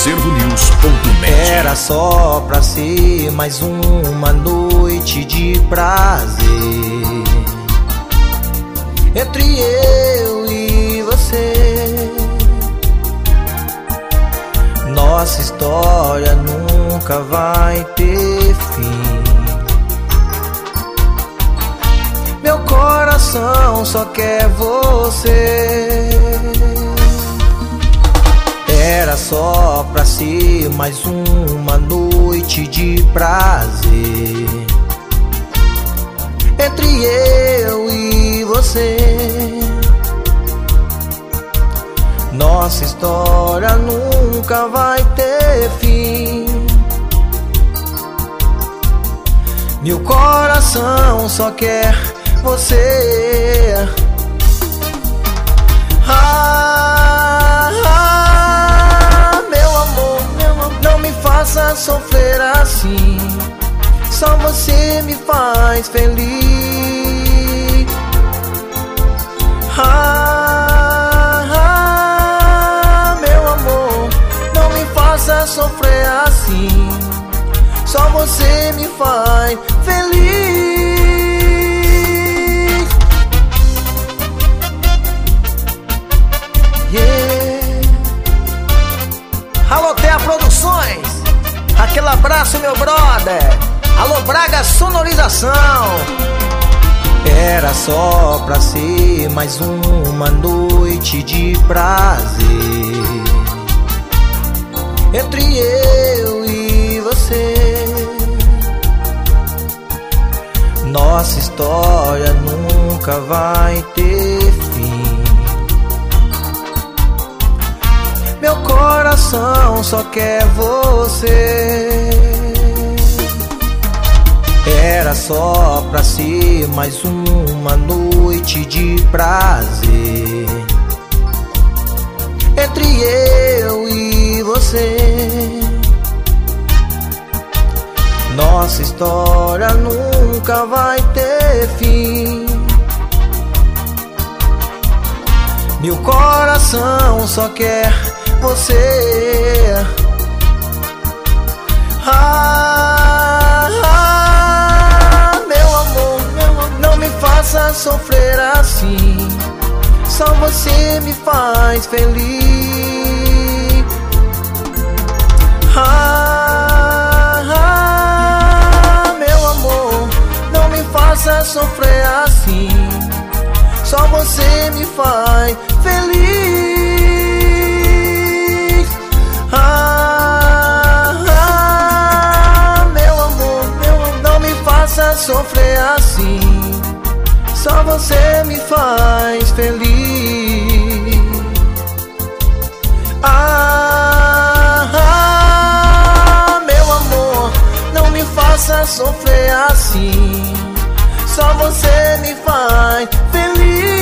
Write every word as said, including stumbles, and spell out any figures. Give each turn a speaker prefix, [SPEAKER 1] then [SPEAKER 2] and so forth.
[SPEAKER 1] acervo news ponto net.
[SPEAKER 2] Era só pra ser mais uma noite de prazer entre eu e você. Nossa história nunca vai ter fim. Meu coração só quer você. Era só pra ser mais uma noite de prazer entre eu e você. Nossa história nunca vai ter fim. Meu coração só quer você. Ah, ah, meu amor, meu amor, não me faça sofrer assim. Só você me faz feliz. Ah, ah, meu amor, não me faça sofrer assim. Só você me faz feliz. Yeah. Alô, Terra Produções, aquele abraço, meu brother. Alô, Braga Sonorização. Era só pra ser mais uma noite de prazer entre eu e você. Nossa história nunca vai ter fim. Meu coração só quer você. Era só pra ser mais uma noite de prazer entre eu e você. Nossa história nunca vai ter fim. Meu coração só quer você. Ah, ah, meu amor, meu amor, não me faça sofrer assim. Só você me faz feliz. Ah, ah, meu amor, não me faça sofrer assim. Só você me faz feliz. Ah, ah, meu amor, meu amor, não me faça sofrer assim. Só você me faz feliz. Ah, ah, meu amor, não me faça sofrer assim. Só você me faz feliz.